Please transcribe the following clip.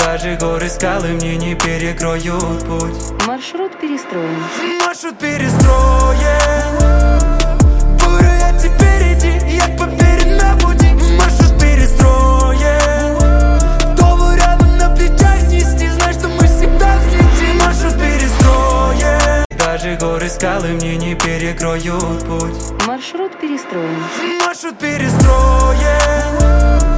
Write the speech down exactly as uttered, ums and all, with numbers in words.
Даже горы, скалы мне не перекроют путь. Маршрут перестроен. Маршрут перестроен. Буду я теперь иди, я поперед на пути. Маршрут перестроен. Голову рядом на плечах нести, знай, что мы всегда взлетим. Маршрут перестроен. Даже горы, скалы мне не перекроют путь. Маршрут перестроен. Маршрут перестроен.